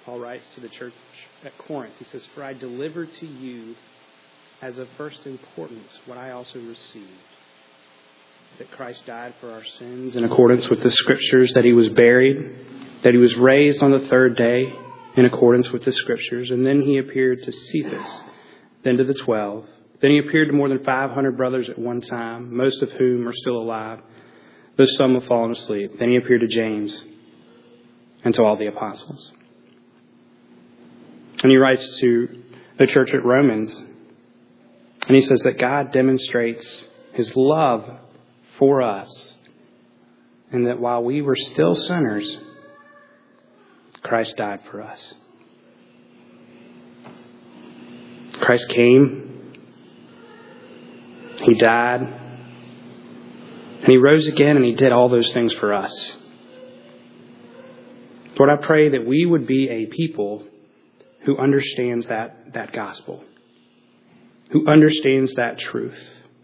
Paul writes to the church at Corinth. He says, "For I delivered to you as of first importance what I also received, that Christ died for our sins in accordance with the Scriptures, that He was buried, that He was raised on the third day in accordance with the Scriptures, and then He appeared to Cephas, then to the 12. Then He appeared to more than 500 brothers at one time, most of whom are still alive, though some have fallen asleep. Then He appeared to James and to all the apostles." And he writes to the church at Romans, and he says that God demonstrates His love for us, and that while we were still sinners, Christ died for us. Christ came, He died, and He rose again, and He did all those things for us. Lord, I pray that we would be a people who understands that gospel, who understands that truth.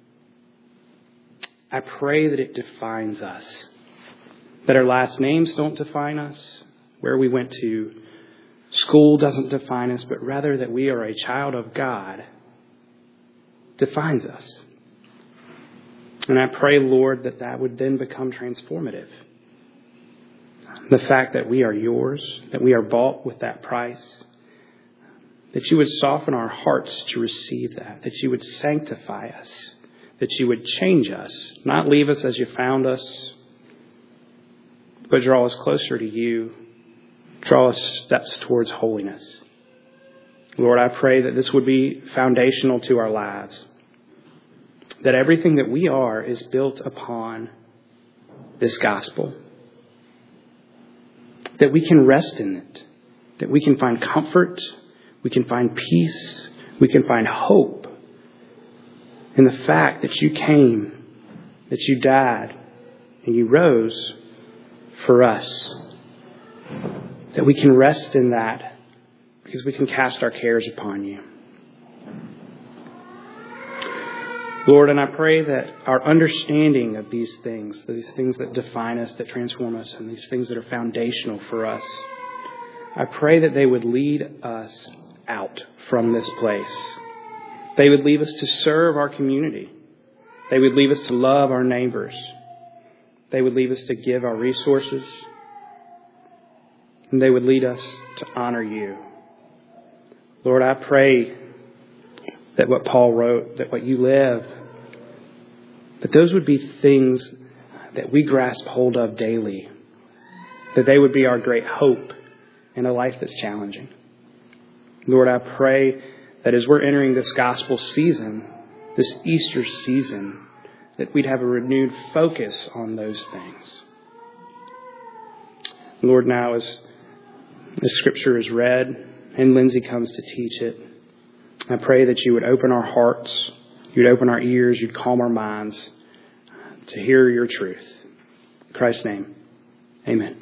I pray that it defines us, that our last names don't define us, where we went to school doesn't define us, but rather that we are a child of God defines us. And I pray, Lord, that would then become transformative. The fact that we are yours, that we are bought with that price, that you would soften our hearts to receive that you would sanctify us, that you would change us, not leave us as you found us, but draw us closer to you, draw us steps towards holiness. Lord, I pray that this would be foundational to our lives, that everything that we are is built upon this gospel, that we can rest in it, that we can find comfort, we can find peace, we can find hope in the fact that you came, that you died, and you rose for us. That we can rest in that because we can cast our cares upon you. Lord, and I pray that our understanding of these things that define us, that transform us, and these things that are foundational for us, I pray that they would lead us out from this place. They would lead us to serve our community. They would lead us to love our neighbors. They would lead us to give our resources. And they would lead us to honor you. Lord, I pray that what Paul wrote, that what you lived, that those would be things that we grasp hold of daily. That they would be our great hope in a life that's challenging. Lord, I pray that as we're entering this gospel season, this Easter season, that we'd have a renewed focus on those things. Lord, now as the Scripture is read and Lindsay comes to teach it, I pray that you would open our hearts, you'd open our ears, you'd calm our minds to hear your truth. In Christ's name, amen.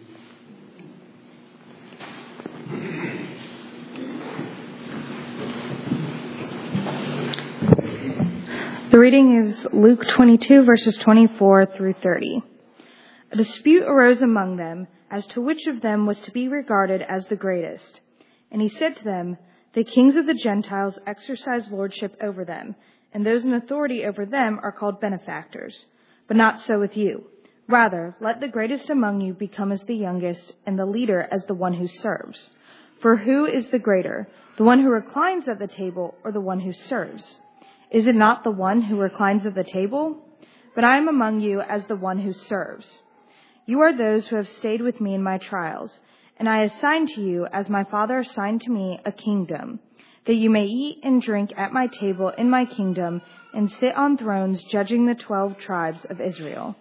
The reading is Luke 22, verses 24 through 30. A dispute arose among them as to which of them was to be regarded as the greatest. And he said to them, "The kings of the Gentiles exercise lordship over them, and those in authority over them are called benefactors. But not so with you. Rather, let the greatest among you become as the youngest, and the leader as the one who serves. For who is the greater, the one who reclines at the table or the one who serves? Is it not the one who reclines at the table? But I am among you as the one who serves. You are those who have stayed with me in my trials, and I assign to you, as my Father assigned to me, a kingdom, that you may eat and drink at my table in my kingdom and sit on thrones judging the 12 tribes of Israel."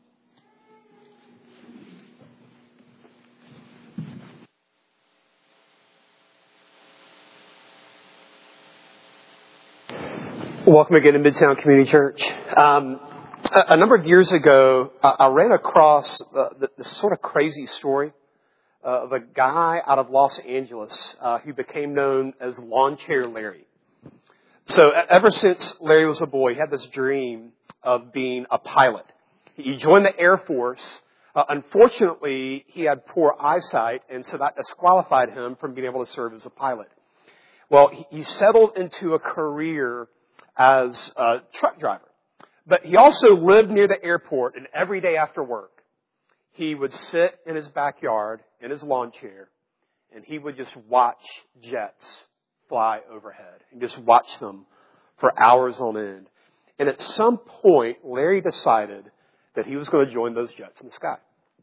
Welcome again to Midtown Community Church. A number of years ago, I ran across this sort of crazy story of a guy out of Los Angeles who became known as Lawn Chair Larry. So ever since Larry was a boy, he had this dream of being a pilot. He joined the Air Force Unfortunately, he had poor eyesight, and so that disqualified him from being able to serve as a pilot. Well, he settled into a career as a truck driver. But he also lived near the airport, and every day after work, he would sit in his backyard in his lawn chair, and he would just watch jets fly overhead and just watch them for hours on end. And at some point, Larry decided that he was going to join those jets in the sky.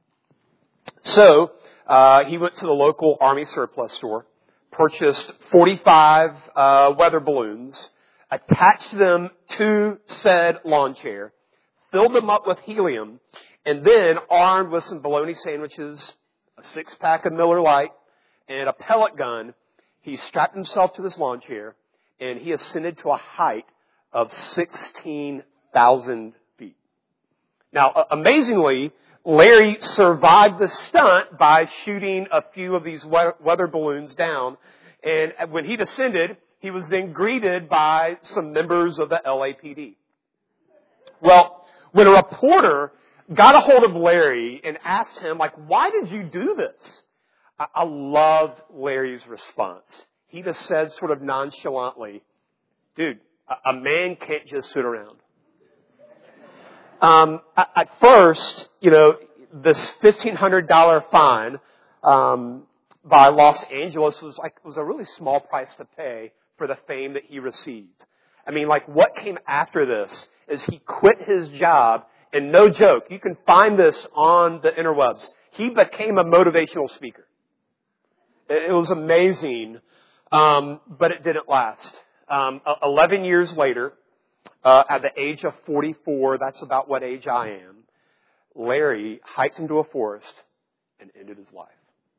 So he went to the local Army surplus store, purchased 45 weather balloons, attached them to said lawn chair, filled them up with helium, and then, armed with some bologna sandwiches, a 6-pack of Miller Lite, and a pellet gun, he strapped himself to this lawn chair, and he ascended to a height of 16,000 feet. Now, amazingly, Larry survived the stunt by shooting a few of these weather balloons down, and when he descended, he was then greeted by some members of the LAPD. Well, when a reporter got a hold of Larry and asked him, why did you do this? I loved Larry's response. He just said sort of nonchalantly, dude, a man can't just sit around. At first, this $1,500 fine by Los Angeles was a really small price to pay for the fame that he received. I mean, what came after this is he quit his job, and no joke, you can find this on the interwebs. He became a motivational speaker. It was amazing, but it didn't last. 11 years later, at the age of 44, that's about what age I am, Larry hiked into a forest and ended his life.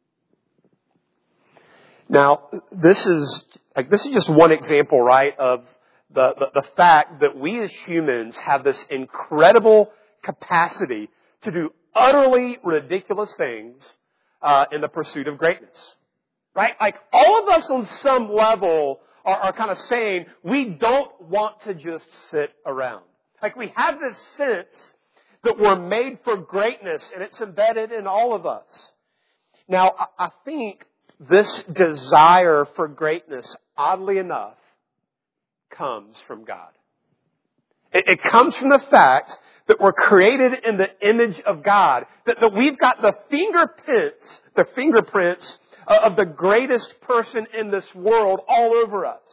Now, this is just one example, right, of the fact that we as humans have this incredible capacity to do utterly ridiculous things in the pursuit of greatness. Right? All of us on some level are kind of saying we don't want to just sit around. We have this sense that we're made for greatness, and it's embedded in all of us. Now, I think this desire for greatness, oddly enough, comes from God. It comes from the fact that we're created in the image of God, that we've got the fingerprints of the greatest person in this world all over us.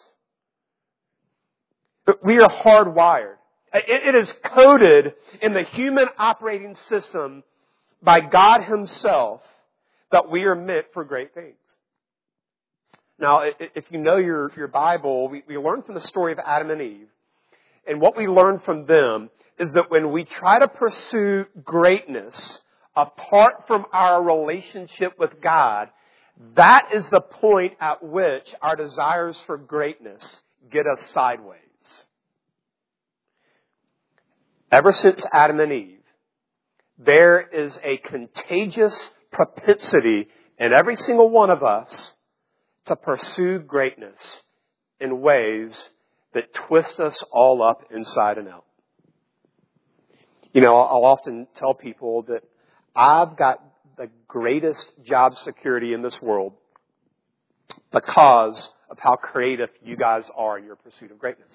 But we are hardwired. It is coded in the human operating system by God Himself that we are meant for great things. Now, if you know your Bible, we learn from the story of Adam and Eve. And what we learn from them is that when we try to pursue greatness apart from our relationship with God, that is the point at which our desires for greatness get us sideways. Ever since Adam and Eve, there is a contagious propensity in every single one of us to pursue greatness in ways that twist us all up inside and out. I'll often tell people that I've got the greatest job security in this world because of how creative you guys are in your pursuit of greatness.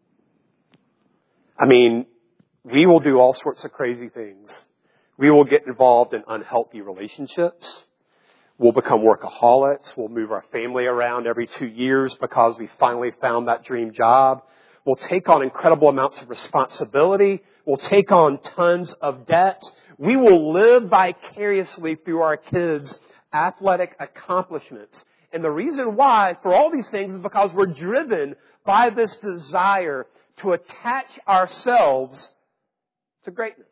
I mean, we will do all sorts of crazy things. We will get involved in unhealthy relationships. We'll become workaholics. We'll move our family around every 2 years because we finally found that dream job. We'll take on incredible amounts of responsibility. We'll take on tons of debt. We will live vicariously through our kids' athletic accomplishments. And the reason why for all these things is because we're driven by this desire to attach ourselves to greatness.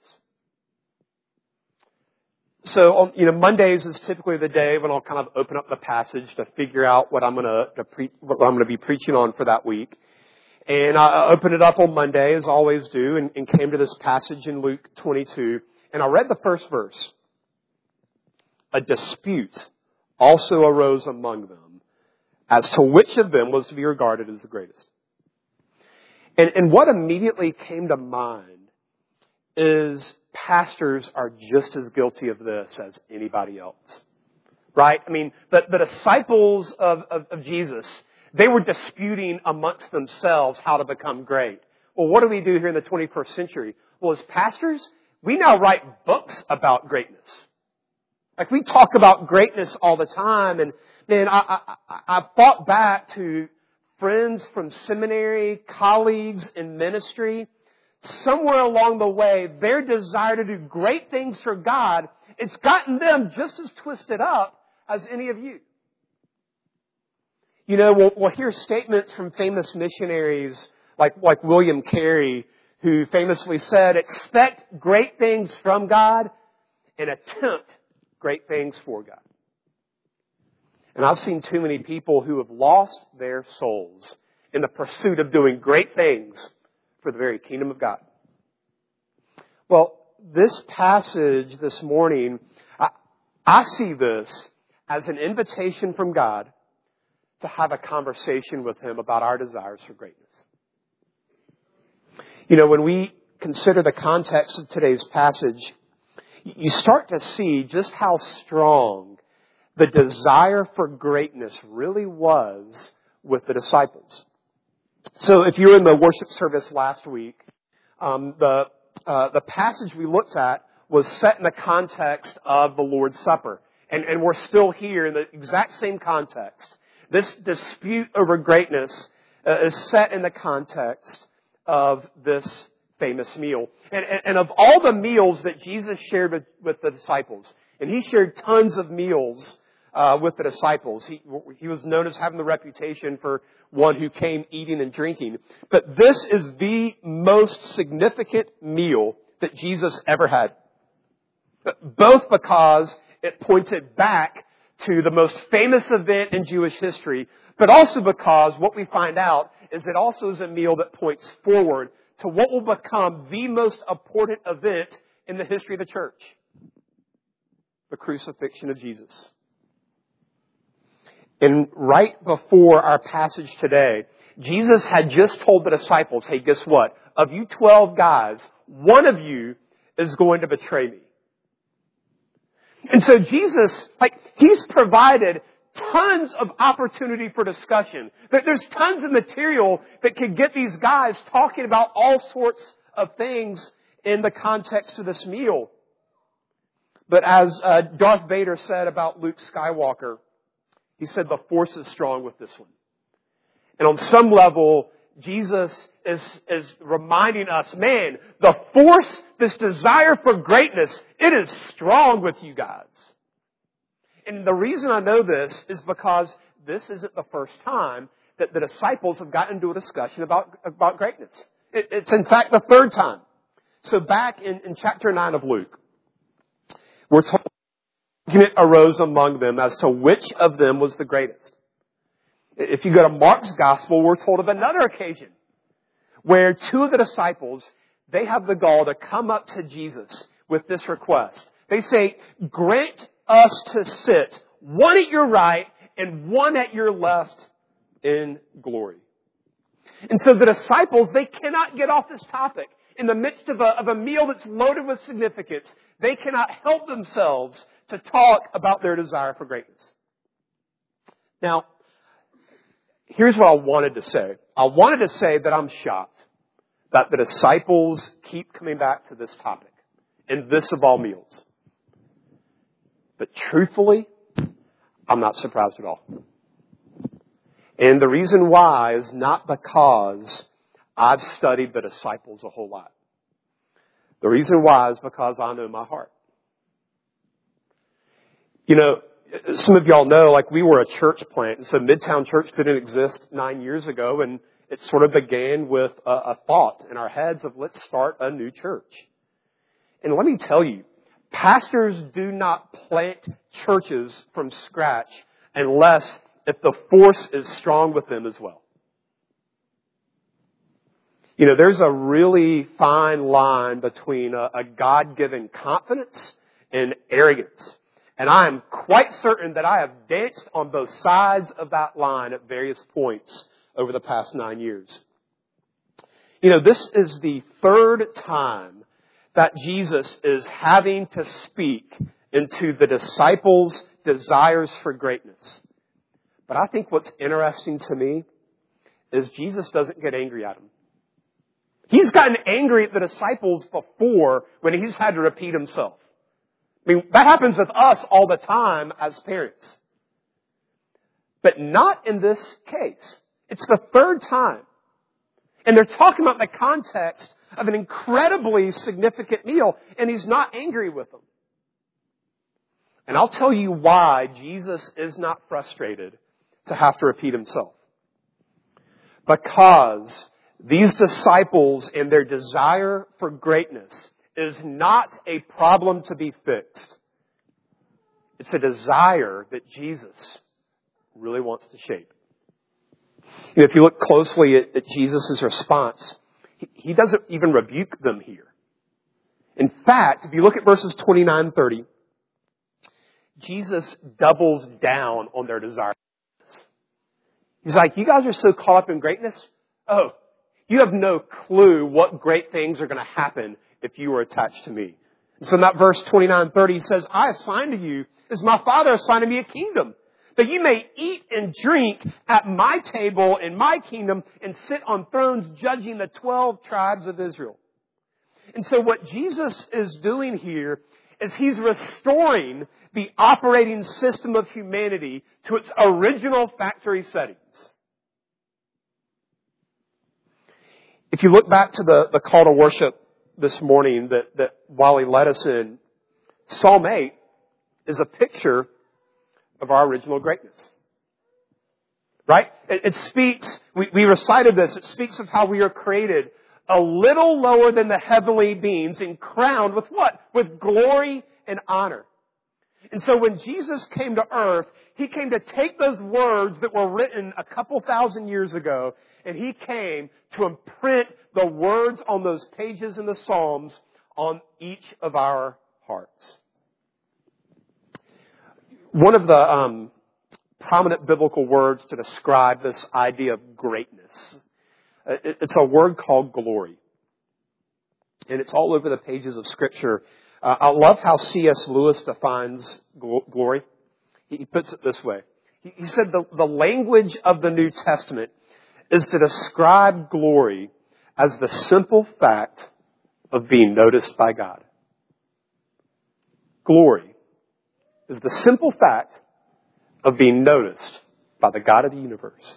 So, Mondays is typically the day when I'll kind of open up the passage to figure out what I'm going to be preaching on for that week. And I opened it up on Monday, as I always do, and came to this passage in Luke 22. And I read the first verse. A dispute also arose among them as to which of them was to be regarded as the greatest. And what immediately came to mind is pastors are just as guilty of this as anybody else. Right? I mean, the disciples of Jesus, they were disputing amongst themselves how to become great. Well, what do we do here in the 21st century? Well, as pastors, we now write books about greatness. Like, we talk about greatness all the time. And man, I thought back to friends from seminary, colleagues in ministry. Somewhere along the way, their desire to do great things for God, it's gotten them just as twisted up as any of you. You know, we'll hear statements from famous missionaries like William Carey, who famously said, expect great things from God and attempt great things for God. And I've seen too many people who have lost their souls in the pursuit of doing great things for the very kingdom of God. Well, this passage this morning, I see this as an invitation from God to have a conversation with Him about our desires for greatness. You know, when we consider the context of today's passage, you start to see just how strong the desire for greatness really was with the disciples. So if you were in the worship service last week, the passage we looked at was set in the context of the Lord's Supper. And we're still here in the exact same context. This dispute over greatness is set in the context of this famous meal. And of all the meals that Jesus shared with the disciples, and He shared tons of meals with the disciples. He was known as having the reputation for one who came eating and drinking. But this is the most significant meal that Jesus ever had. Both because it pointed back to the most famous event in Jewish history, but also because what we find out is it also is a meal that points forward to what will become the most important event in the history of the church. The crucifixion of Jesus. And right before our passage today, Jesus had just told the disciples, hey, guess what? Of you 12 guys, one of you is going to betray me. And so Jesus, He's provided tons of opportunity for discussion. There's tons of material that could get these guys talking about all sorts of things in the context of this meal. But as Darth Vader said about Luke Skywalker, he said the Force is strong with this one. And on some level, Jesus is reminding us, man, the Force, this desire for greatness, it is strong with you guys. And the reason I know this is because this isn't the first time that the disciples have gotten into a discussion about greatness. It's in fact the third time. So back in chapter 9 of Luke, we're told argument arose among them as to which of them was the greatest. If you go to Mark's gospel, we're told of another occasion where two of the disciples, they have the gall to come up to Jesus with this request. They say, grant us to sit one at your right and one at your left in glory. And so the disciples, they cannot get off this topic. In the midst of a meal that's loaded with significance, they cannot help themselves to talk about their desire for greatness. Now, here's what I wanted to say. I wanted to say that I'm shocked that the disciples keep coming back to this topic, and this of all meals. But truthfully, I'm not surprised at all. And the reason why is not because I've studied the disciples a whole lot. The reason why is because I know my heart. You know, some of y'all know, we were a church plant. And so Midtown Church didn't exist 9 years ago. And it sort of began with a thought in our heads of let's start a new church. And let me tell you, pastors do not plant churches from scratch unless if the force is strong with them as well. You know, there's a really fine line between a God-given confidence and arrogance. And I am quite certain that I have danced on both sides of that line at various points over the past 9 years. You know, this is the third time that Jesus is having to speak into the disciples' desires for greatness. But I think what's interesting to me is Jesus doesn't get angry at them. He's gotten angry at the disciples before when he's had to repeat himself. I mean, that happens with us all the time as parents. But not in this case. It's the third time. And they're talking about the context of an incredibly significant meal, and he's not angry with them. And I'll tell you why Jesus is not frustrated to have to repeat himself. Because these disciples and their desire for greatness is not a problem to be fixed. It's a desire that Jesus really wants to shape. You know, if you look closely at Jesus' response, he doesn't even rebuke them here. In fact, if you look at verses 29 and 30, Jesus doubles down on their desire. He's like, you guys are so caught up in greatness. Oh, you have no clue what great things are going to happen if you are attached to me. And so in that verse 29-30, he says, I assign to you, as my Father assigned to me, a kingdom, that you may eat and drink at my table in my kingdom and sit on thrones judging the 12 tribes of Israel. And so what Jesus is doing here is he's restoring the operating system of humanity to its original factory settings. If you look back to the call to worship this morning that Wally led us in, Psalm 8 is a picture of our original greatness. Right? It speaks, we recited this, it speaks of how we are created a little lower than the heavenly beings and crowned with what? With glory and honor. And so when Jesus came to earth, he came to take those words that were written a couple thousand years ago, and he came to imprint the words on those pages in the Psalms on each of our hearts. One of the prominent biblical words to describe this idea of greatness, it's a word called glory. And it's all over the pages of Scripture. I love how C.S. Lewis defines glory. He puts it this way. He said the language of the New Testament is to describe glory as the simple fact of being noticed by God. Glory is the simple fact of being noticed by the God of the universe.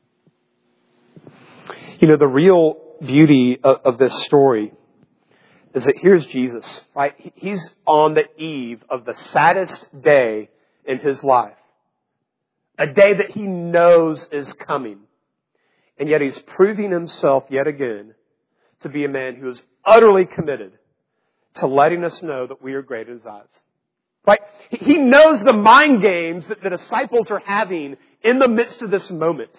You know, the real beauty of this story is that here's Jesus, right? He's on the eve of the saddest day in his life. A day that he knows is coming. And yet he's proving himself yet again to be a man who is utterly committed to letting us know that we are great in his eyes. Right? He knows the mind games that the disciples are having in the midst of this moment.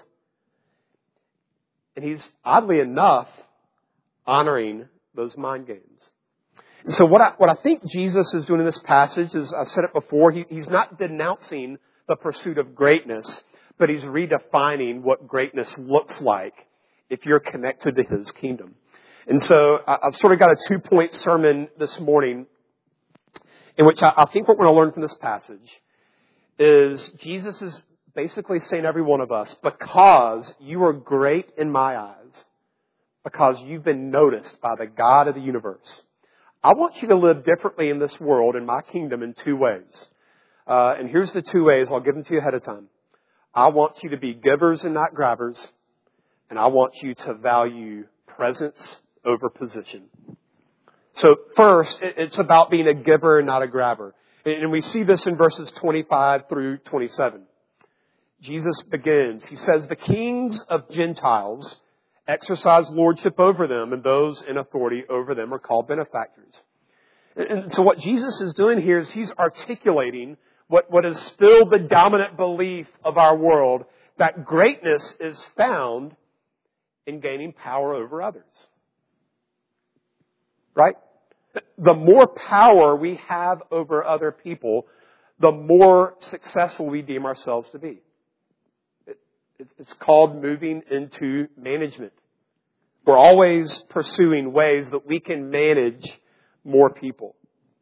And he's, oddly enough, honoring those mind games. And so what I think Jesus is doing in this passage is, I said it before, he's not denouncing the pursuit of greatness, but he's redefining what greatness looks like if you're connected to his kingdom. And so I've sort of got a 2-point sermon this morning in which I think what we're going to learn from this passage is Jesus is basically saying to every one of us, because you are great in my eyes, because you've been noticed by the God of the universe, I want you to live differently in this world, in my kingdom, in 2 ways. And here's the 2 ways. I'll give them to you ahead of time. I want you to be givers and not grabbers. And I want you to value presence over position. So first, it's about being a giver and not a grabber. And we see this in verses 25 through 27. Jesus begins. He says, the kings of Gentiles exercise lordship over them, and those in authority over them are called benefactors. And so what Jesus is doing here is he's articulating what is still the dominant belief of our world, that greatness is found in gaining power over others. Right? The more power we have over other people, the more successful we deem ourselves to be. It's called moving into management. We're always pursuing ways that we can manage more people.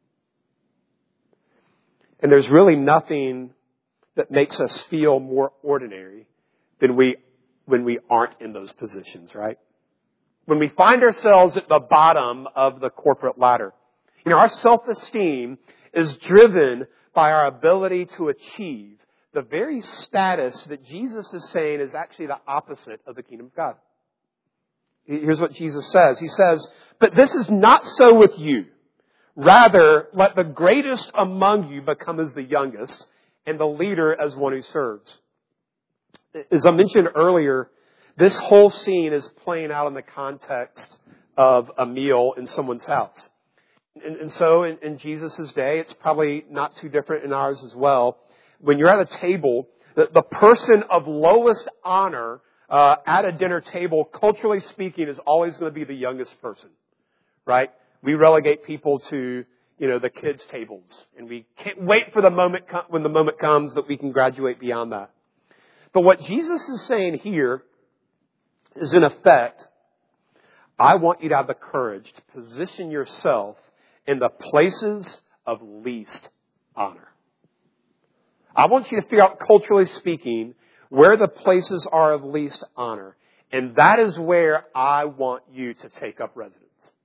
And there's really nothing that makes us feel more ordinary than when we aren't in those positions, right? When we find ourselves at the bottom of the corporate ladder. Our self-esteem is driven by our ability to achieve the very status that Jesus is saying is actually the opposite of the kingdom of God. Here's what Jesus says. He says, "But this is not so with you. Rather, let the greatest among you become as the youngest, and the leader as one who serves." As I mentioned earlier, this whole scene is playing out in the context of a meal in someone's house. And so in Jesus' day, it's probably not too different in ours as well. When you're at a table, the person of lowest honor at a dinner table, culturally speaking, is always going to be the youngest person, right? We relegate people to, the kids' tables. And we can't wait for the moment when the moment comes that we can graduate beyond that. But what Jesus is saying here is, in effect, I want you to have the courage to position yourself in the places of least honor. I want you to figure out, culturally speaking, where the places are of least honor. And that is where I want you to take up residence.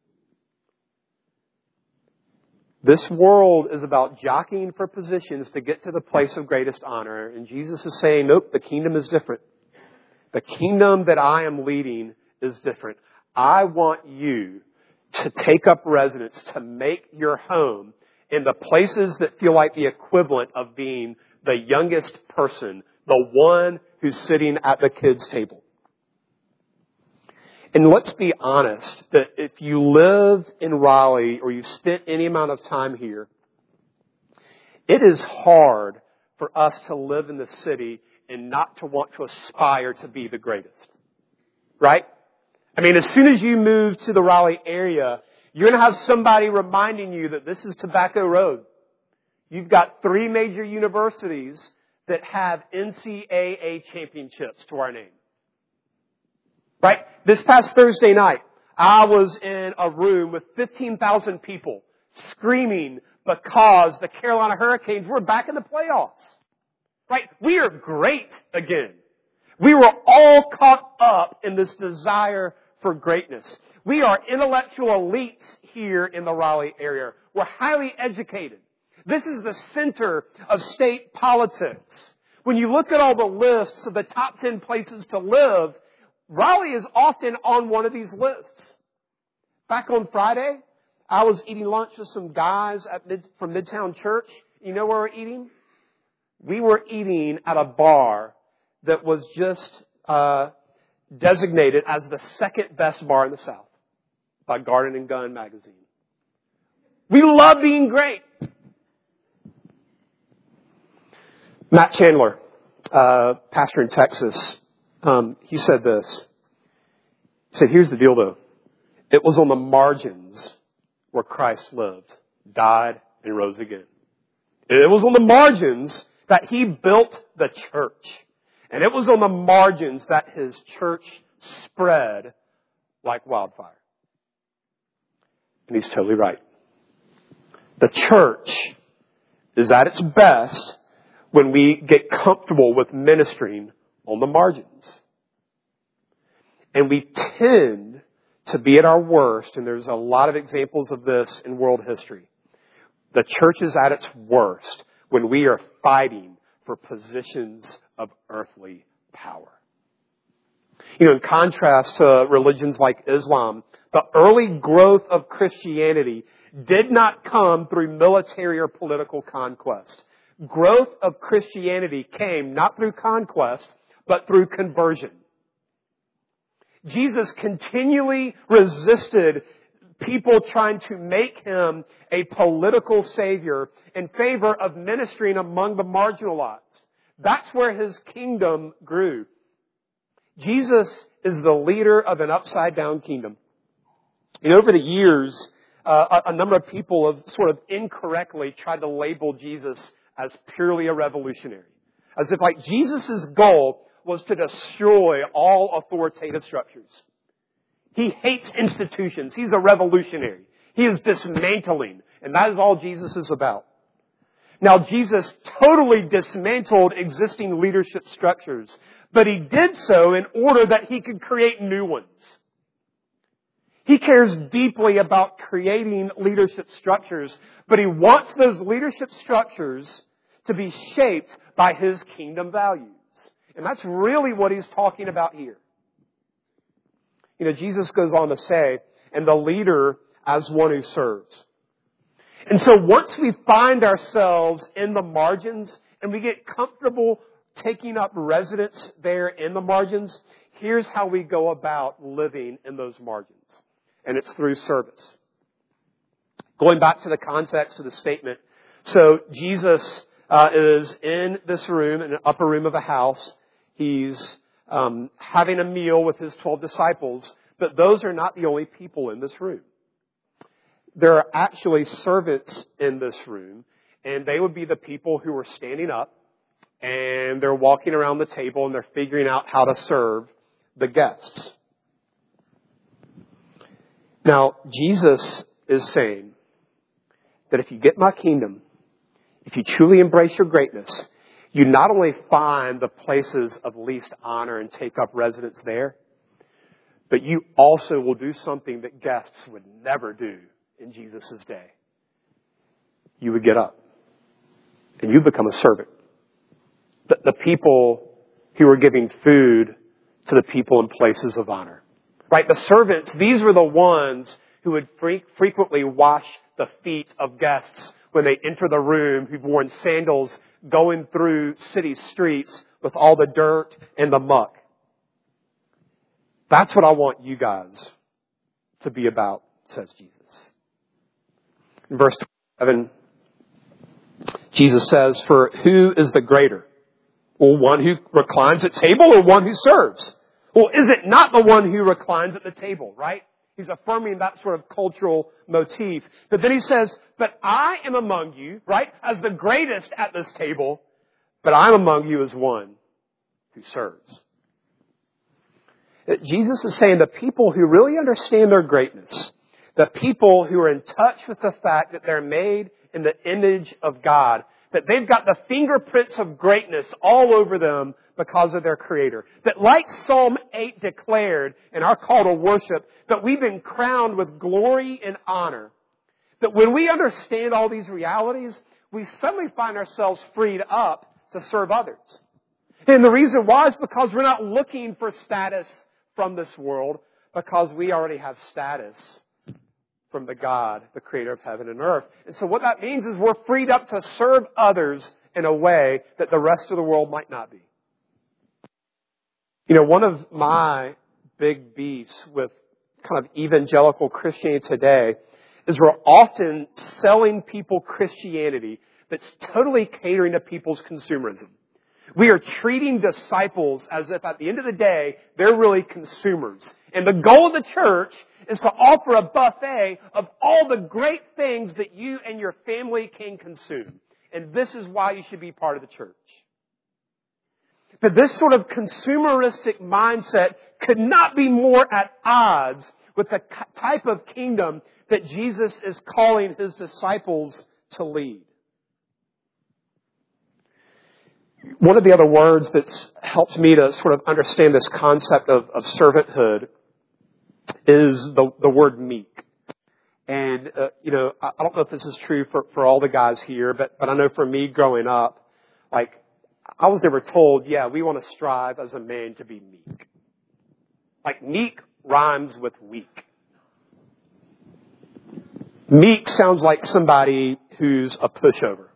This world is about jockeying for positions to get to the place of greatest honor. And Jesus is saying, nope, the kingdom is different. The kingdom that I am leading is different. I want you to take up residence, to make your home in the places that feel like the equivalent of being the youngest person, the one who's sitting at the kids' table. And let's be honest, that if you live in Raleigh or you've spent any amount of time here, it is hard for us to live in the city and not to want to aspire to be the greatest. Right? I mean, as soon as you move to the Raleigh area, you're going to have somebody reminding you that this is Tobacco Road. You've got 3 major universities that have NCAA championships to our name. Right? This past Thursday night, I was in a room with 15,000 people screaming because the Carolina Hurricanes were back in the playoffs. Right? We are great again. We were all caught up in this desire for greatness. We are intellectual elites here in the Raleigh area. We're highly educated. This is the center of state politics. When you look at all the lists of the top 10 places to live, Raleigh is often on one of these lists. Back on Friday, I was eating lunch with some guys from Midtown Church. You know where we're eating? We were eating at a bar that was just designated as the second best bar in the South by Garden and Gun magazine. We love being great. Matt Chandler, pastor in Texas, he said this. He said, here's the deal though. It was on the margins where Christ lived, died, and rose again. It was on the margins that he built the church. And it was on the margins that his church spread like wildfire. And he's totally right. The church is at its best when we get comfortable with ministering on the margins. And we tend to be at our worst, and there's a lot of examples of this in world history. The church is at its worst when we are fighting for positions of earthly power. In contrast to religions like Islam, the early growth of Christianity did not come through military or political conquest. Growth of Christianity came not through conquest, but through conversion. Jesus continually resisted people trying to make him a political savior in favor of ministering among the marginalized. That's where his kingdom grew. Jesus is the leader of an upside-down kingdom. Over the years, a number of people have sort of incorrectly tried to label Jesus as purely a revolutionary. As if like Jesus' goal was to destroy all authoritative structures. He hates institutions. He's a revolutionary. He is dismantling. And that is all Jesus is about. Now, Jesus totally dismantled existing leadership structures, but He did so in order that He could create new ones. He cares deeply about creating leadership structures, but He wants those leadership structures to be shaped by His kingdom values. And that's really what He's talking about here. You know, Jesus goes on to say, and the leader as one who serves. And so once we find ourselves in the margins and we get comfortable taking up residence there in the margins, here's how we go about living in those margins. And it's through service. Going back to the context of the statement. So Jesus is in this room, in an upper room of a house. He's having a meal with His 12 disciples. But those are not the only people in this room. There are actually servants in this room, and they would be the people who are standing up, and they're walking around the table, and they're figuring out how to serve the guests. Now, Jesus is saying that if you get my kingdom, if you truly embrace your greatness, you not only find the places of least honor and take up residence there, but you also will do something that guests would never do in Jesus' day. You would get up and you become a servant. The people who were giving food to the people in places of honor. Right? The servants, these were the ones who would frequently wash the feet of guests when they enter the room, who've worn sandals going through city streets with all the dirt and the muck. That's what I want you guys to be about, says Jesus. In verse 27, Jesus says, for who is the greater? Well, one who reclines at table or one who serves? Well, is it not the one who reclines at the table, right? He's affirming that sort of cultural motif. But then he says, but I am among you, right, as the greatest at this table, but I'm among you as one who serves. Jesus is saying the people who really understand their greatness, the people who are in touch with the fact that they're made in the image of God, that they've got the fingerprints of greatness all over them because of their Creator. That like Psalm 8 declared in our call to worship, that we've been crowned with glory and honor. That when we understand all these realities, we suddenly find ourselves freed up to serve others. And the reason why is because we're not looking for status from this world, because we already have status from the God, the Creator of heaven and earth. And so what that means is we're freed up to serve others in a way that the rest of the world might not be. You know, one of my big beefs with kind of evangelical Christianity today is we're often selling people Christianity that's totally catering to people's consumerism. We are treating disciples as if at the end of the day, they're really consumers. And the goal of the church is to offer a buffet of all the great things that you and your family can consume. And this is why you should be part of the church. But this sort of consumeristic mindset could not be more at odds with the type of kingdom that Jesus is calling His disciples to lead. One of the other words that's helped me to sort of understand this concept of servanthood is the word meek. And, I don't know if this is true for all the guys here, but I know for me growing up, like, I was never told, yeah, we want to strive as a man to be meek. Like, meek rhymes with weak. Meek sounds like somebody who's a pushover.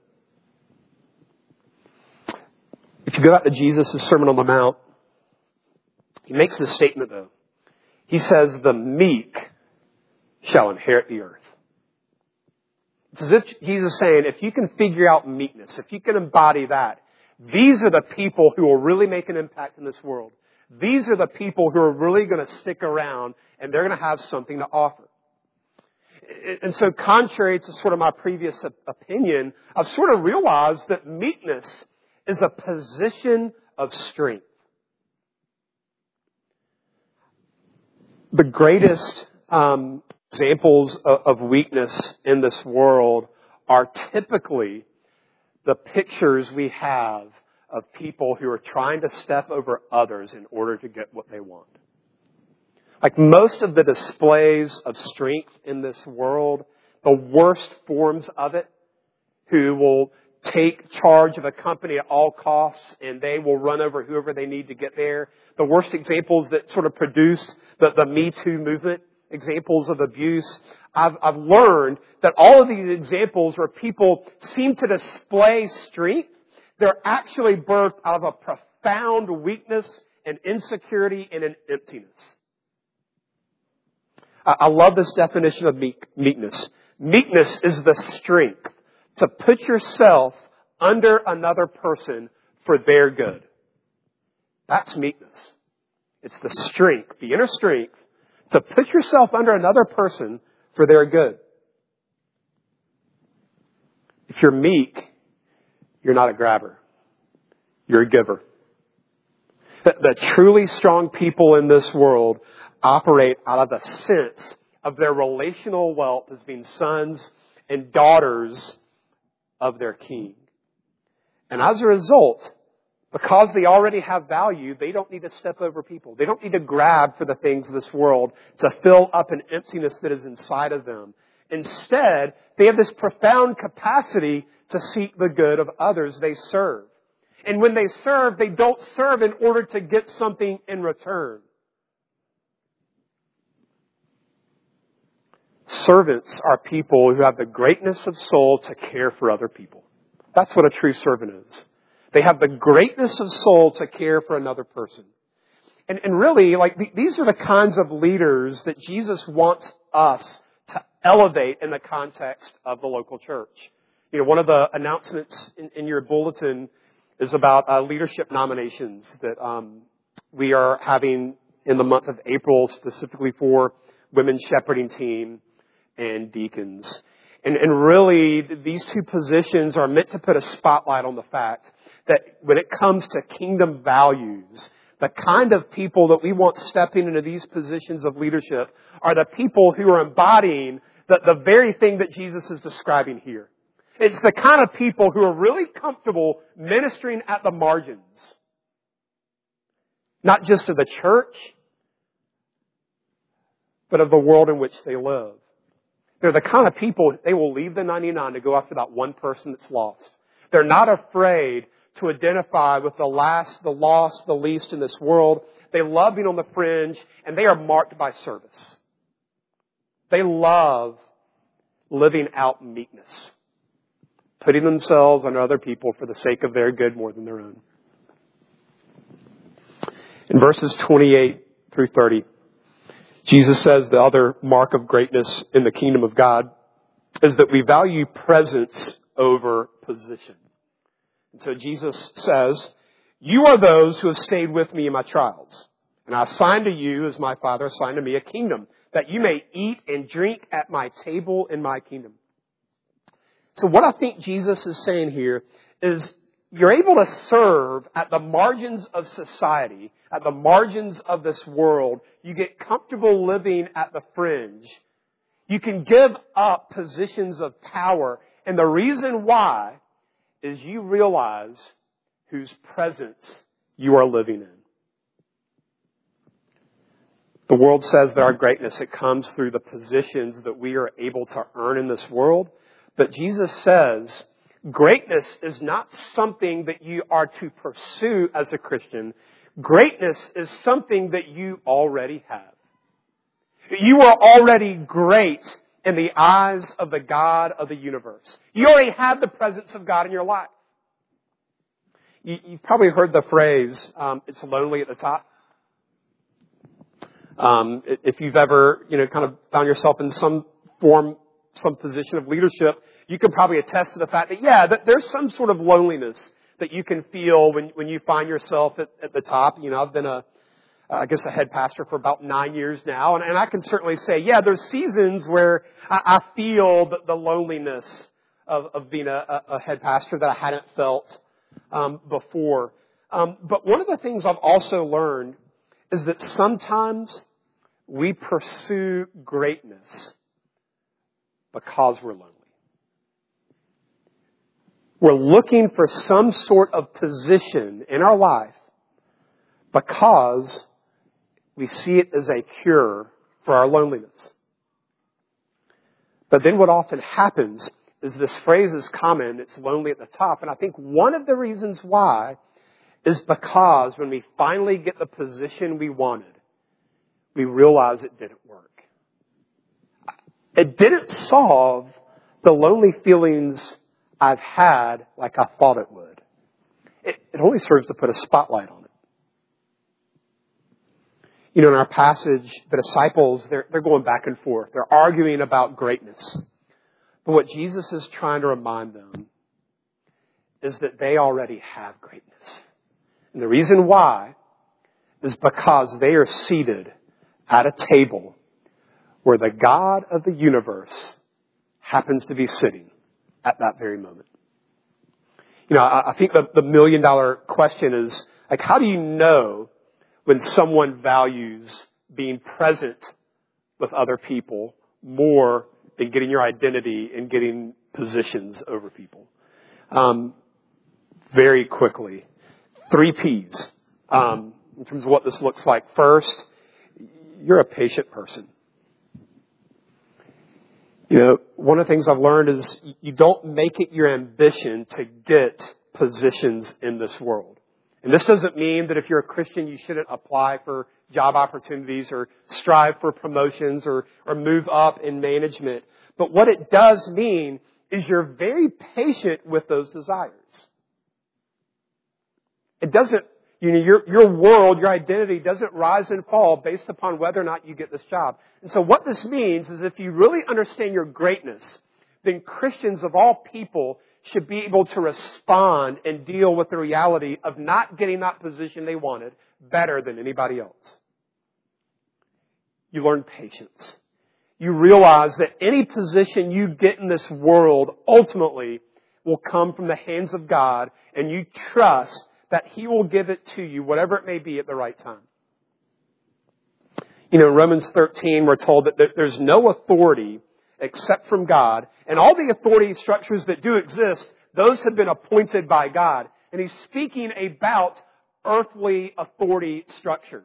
If you go back to Jesus' Sermon on the Mount, He makes this statement though. He says, the meek shall inherit the earth. It's as if Jesus is saying, if you can figure out meekness, if you can embody that, these are the people who will really make an impact in this world. These are the people who are really going to stick around and they're going to have something to offer. And so contrary to sort of my previous opinion, I've sort of realized that meekness is a position of strength. The greatest examples of weakness in this world are typically the pictures we have of people who are trying to step over others in order to get what they want. Like most of the displays of strength in this world, the worst forms of it, who will take charge of a company at all costs and they will run over whoever they need to get there. The worst examples that sort of produced the Me Too movement, examples of abuse. I've learned that all of these examples where people seem to display strength, they're actually birthed out of a profound weakness and insecurity and an emptiness. I love this definition of meekness. Meekness is the strength to put yourself under another person for their good. That's meekness. It's the strength, the inner strength, to put yourself under another person for their good. If you're meek, you're not a grabber. You're a giver. The truly strong people in this world operate out of a sense of their relational wealth as being sons and daughters of their king. And as a result, because they already have value, they don't need to step over people. They don't need to grab for the things of this world to fill up an emptiness that is inside of them. Instead, they have this profound capacity to seek the good of others they serve. And when they serve, they don't serve in order to get something in return. Servants are people who have the greatness of soul to care for other people. That's what a true servant is. They have the greatness of soul to care for another person. And really, these are the kinds of leaders that Jesus wants us to elevate in the context of the local church. You know, one of the announcements in your bulletin is about leadership nominations that we are having in the month of April, specifically for women's shepherding team and deacons. And really, these two positions are meant to put a spotlight on the fact that when it comes to kingdom values, the kind of people that we want stepping into these positions of leadership are the people who are embodying the very thing that Jesus is describing here. It's the kind of people who are really comfortable ministering at the margins. Not just of the church, but of the world in which they live. They're the kind of people, they will leave the 99 to go after that one person that's lost. They're not afraid to identify with the last, the lost, the least in this world. They love being on the fringe, and they are marked by service. They love living out meekness, putting themselves under other people for the sake of their good more than their own. In verses 28 through 30, Jesus says the other mark of greatness in the kingdom of God is that we value presence over position. And so Jesus says, "You are those who have stayed with me in my trials. And I assign to you, as my Father assigned to me, a kingdom, that you may eat and drink at my table in my kingdom." So what I think Jesus is saying here is you're able to serve at the margins of society, at the margins of this world. You get comfortable living at the fringe. You can give up positions of power. And the reason why is you realize whose presence you are living in. The world says that our greatness, it comes through the positions that we are able to earn in this world. But Jesus says greatness is not something that you are to pursue as a Christian. Greatness is something that you already have. You are already great in the eyes of the God of the universe. You already have the presence of God in your life. You've probably heard the phrase, it's lonely at the top. If you've ever, kind of found yourself in some form, some position of leadership, you can probably attest to the fact that, there's some sort of loneliness that you can feel when you find yourself at the top. I've been a head pastor for about 9 years now. And I can certainly say, there's seasons where I feel the loneliness of being a head pastor that I hadn't felt before. But one of the things I've also learned is that sometimes we pursue greatness because we're lonely. We're looking for some sort of position in our life because we see it as a cure for our loneliness. But then what often happens is this phrase is common, it's lonely at the top. And I think one of the reasons why is because when we finally get the position we wanted, we realize it didn't work. It didn't solve the lonely feelings I've had like I thought it would. It only serves to put a spotlight on it. You know, in our passage, the disciples, they're going back and forth. They're arguing about greatness. But what Jesus is trying to remind them is that they already have greatness. And the reason why is because they are seated at a table where the God of the universe happens to be sitting at that very moment. You know, I think the million-dollar question is, like, how do you know when someone values being present with other people more than getting your identity and getting positions over people? Very quickly, 3 Ps in terms of what this looks like. First, you're a patient person. You know, one of the things I've learned is you don't make it your ambition to get positions in this world. And this doesn't mean that if you're a Christian, you shouldn't apply for job opportunities or strive for promotions or move up in management. But what it does mean is you're very patient with those desires. It doesn't, you know, your world, your identity doesn't rise and fall based upon whether or not you get this job. And so what this means is if you really understand your greatness, then Christians of all people should be able to respond and deal with the reality of not getting that position they wanted better than anybody else. You learn patience. You realize that any position you get in this world ultimately will come from the hands of God, and you trust that He will give it to you, whatever it may be, at the right time. You know, in Romans 13, we're told that there's no authority except from God. And all the authority structures that do exist, those have been appointed by God. And he's speaking about earthly authority structures.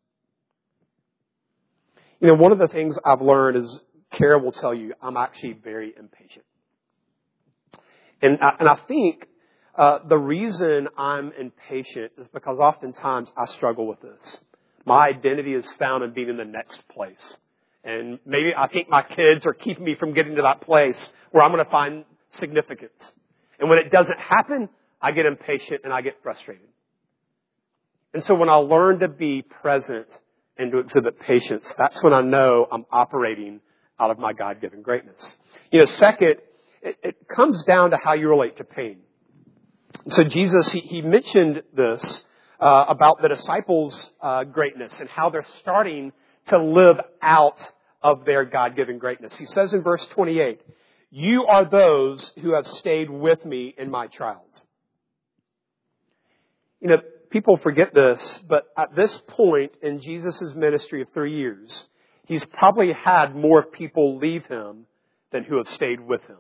You know, one of the things I've learned is, Kara will tell you, I'm actually very impatient. And I think the reason I'm impatient is because oftentimes I struggle with this. My identity is found in being in the next place. And maybe I think my kids are keeping me from getting to that place where I'm going to find significance. And when it doesn't happen, I get impatient and I get frustrated. And so when I learn to be present and to exhibit patience, that's when I know I'm operating out of my God-given greatness. You know, second, it comes down to how you relate to pain. So Jesus, he mentioned this about the disciples' greatness and how they're starting to live out of their God-given greatness. He says in verse 28, "You are those who have stayed with me in my trials." You know, people forget this, but at this point in Jesus' ministry of 3 years, he's probably had more people leave him than who have stayed with him.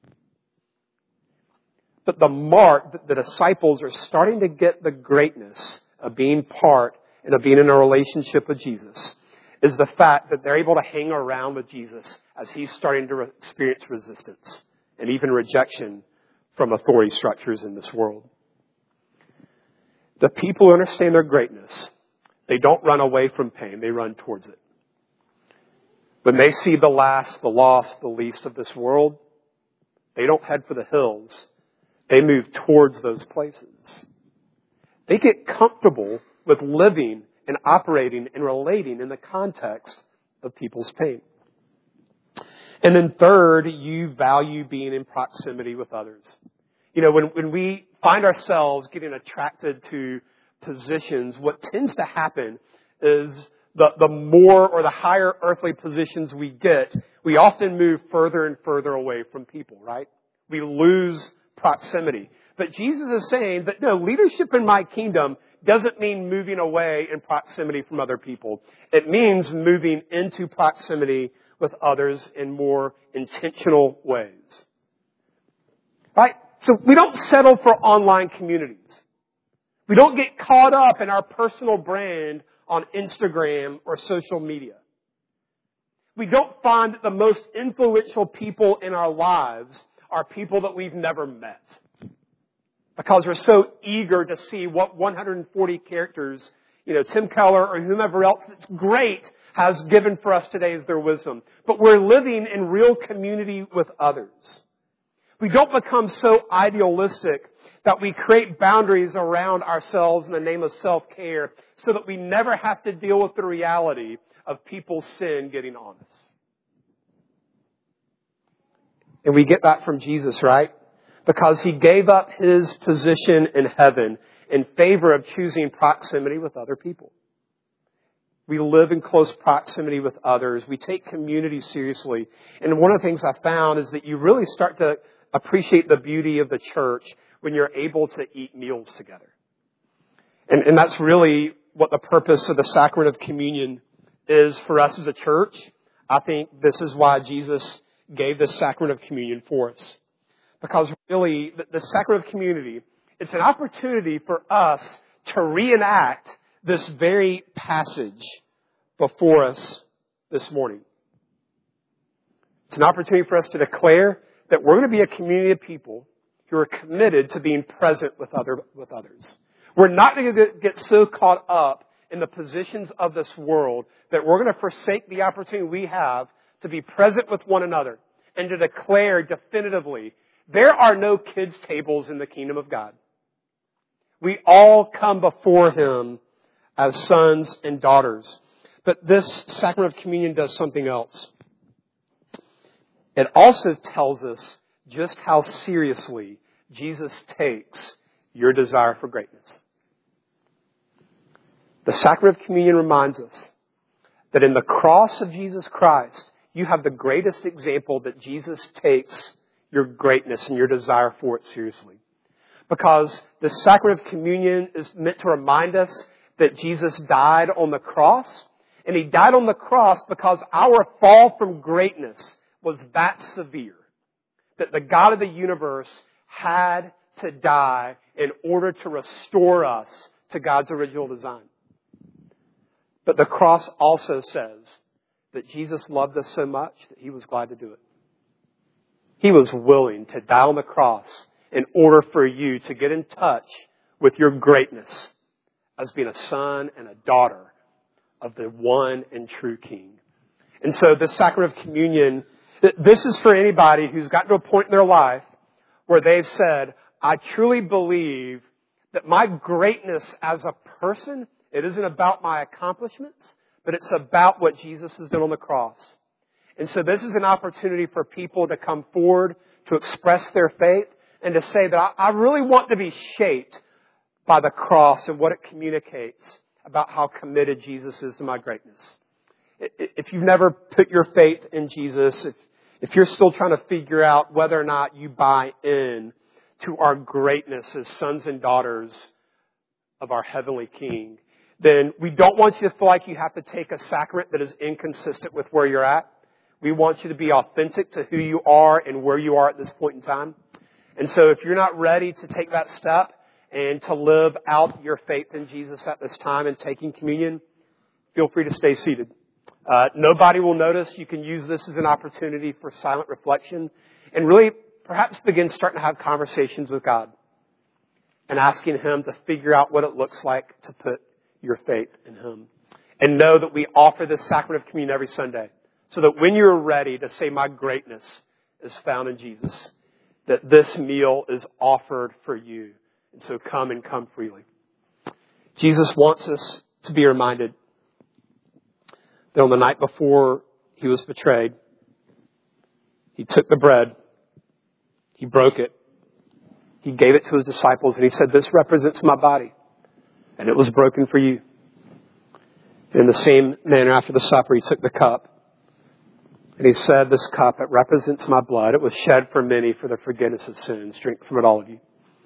But the disciples are starting to get the greatness of being part and of being in a relationship with Jesus, is the fact that they're able to hang around with Jesus as he's starting to experience resistance and even rejection from authority structures in this world. The people who understand their greatness, they don't run away from pain, they run towards it. When they see the last, the lost, the least of this world, they don't head for the hills. They move towards those places. They get comfortable with living and operating and relating in the context of people's pain. And then third, you value being in proximity with others. You know, when we find ourselves getting attracted to positions, what tends to happen is the more or the higher earthly positions we get, we often move further and further away from people, right? We lose proximity. But Jesus is saying that no, leadership in my kingdom doesn't mean moving away in proximity from other people. It means moving into proximity with others in more intentional ways. Right? So we don't settle for online communities. We don't get caught up in our personal brand on Instagram or social media. We don't find that the most influential people in our lives are people that we've never met. Because we're so eager to see what 140 characters, Tim Keller or whomever else that's great has given for us today as their wisdom. But we're living in real community with others. We don't become so idealistic that we create boundaries around ourselves in the name of self-care so that we never have to deal with the reality of people's sin getting on us. And we get that from Jesus, right? Because He gave up His position in heaven in favor of choosing proximity with other people. We live in close proximity with others. We take community seriously. And one of the things I found is that you really start to appreciate the beauty of the church when you're able to eat meals together. And that's really what the purpose of the sacrament of communion is for us as a church. I think this is why Jesus gave the sacrament of communion for us. Because really, the sacrament of community, it's an opportunity for us to reenact this very passage before us this morning. It's an opportunity for us to declare that we're going to be a community of people who are committed to being present with others. We're not going to get so caught up in the positions of this world that we're going to forsake the opportunity we have to be present with one another and to declare definitively, there are no kids' tables in the kingdom of God. We all come before Him as sons and daughters. But this sacrament of communion does something else. It also tells us just how seriously Jesus takes your desire for greatness. The sacrament of communion reminds us that in the cross of Jesus Christ, you have the greatest example that Jesus takes your greatness and your desire for it seriously. Because the sacrament of communion is meant to remind us that Jesus died on the cross. And He died on the cross because our fall from greatness was that severe that the God of the universe had to die in order to restore us to God's original design. But the cross also says that Jesus loved us so much that He was glad to do it. He was willing to die on the cross in order for you to get in touch with your greatness as being a son and a daughter of the one and true King. And so this sacrament of communion, this is for anybody who's gotten to a point in their life where they've said, I truly believe that my greatness as a person, it isn't about my accomplishments, but it's about what Jesus has done on the cross. And so this is an opportunity for people to come forward to express their faith and to say that I really want to be shaped by the cross and what it communicates about how committed Jesus is to my greatness. If you've never put your faith in Jesus, if you're still trying to figure out whether or not you buy in to our greatness as sons and daughters of our heavenly King, then we don't want you to feel like you have to take a sacrament that is inconsistent with where you're at. We want you to be authentic to who you are and where you are at this point in time. And so if you're not ready to take that step and to live out your faith in Jesus at this time and taking communion, feel free to stay seated. Nobody will notice. You can use this as an opportunity for silent reflection and really perhaps begin starting to have conversations with God and asking Him to figure out what it looks like to put your faith in Him. And know that we offer this sacrament of communion every Sunday so that when you're ready to say my greatness is found in Jesus, that this meal is offered for you. And so come and come freely. Jesus wants us to be reminded that on the night before He was betrayed, He took the bread, He broke it, He gave it to His disciples, and He said, this represents my body, and it was broken for you. And in the same manner, after the supper, He took the cup, and He said, this cup, it represents my blood. It was shed for many for the forgiveness of sins. Drink from it, all of you.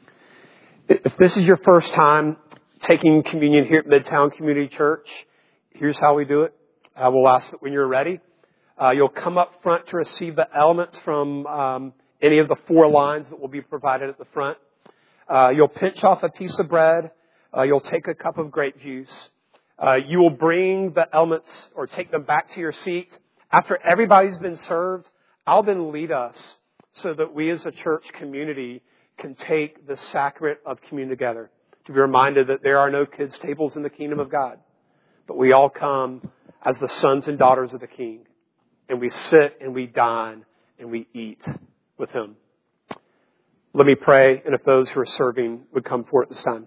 If this is your first time taking communion here at Midtown Community Church, here's how we do it. I will ask that when you're ready, You'll come up front to receive the elements from any of the 4 lines that will be provided at the front. You'll pinch off a piece of bread. You'll take a cup of grape juice. You will bring the elements or take them back to your seat. After everybody's been served, I'll then lead us so that we as a church community can take the sacrament of communion together. To be reminded that there are no kids' tables in the kingdom of God, but we all come as the sons and daughters of the King. And we sit and we dine and we eat with Him. Let me pray, and if those who are serving would come forward at this time.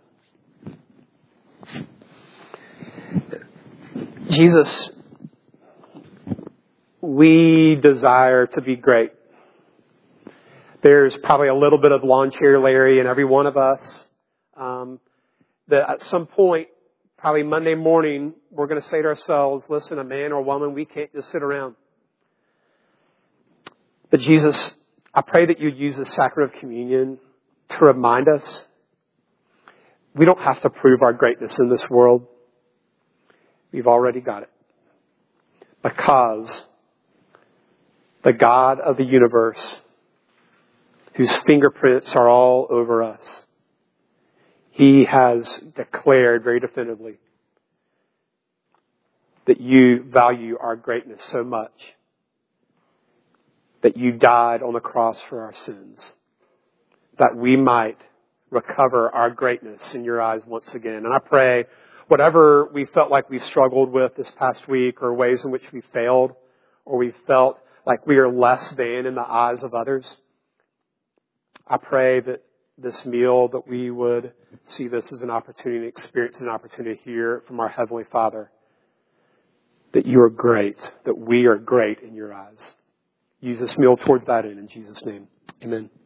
Jesus, we desire to be great. There's probably a little bit of lawn chair Larry in every one of us. That at some point, probably Monday morning, we're going to say to ourselves, listen, a man or a woman, we can't just sit around. But Jesus, I pray that you'd use the sacrament of communion to remind us we don't have to prove our greatness in this world. We've already got it. Because the God of the universe, whose fingerprints are all over us, He has declared very definitively that you value our greatness so much that you died on the cross for our sins, that we might recover our greatness in your eyes once again. And I pray whatever we felt like we struggled with this past week, or ways in which we failed, or we felt like we are less than in the eyes of others, I pray that this meal, that we would see this as an opportunity to experience an opportunity to hear from our Heavenly Father that you are great, that we are great in your eyes. Use this meal towards that end in Jesus' name. Amen.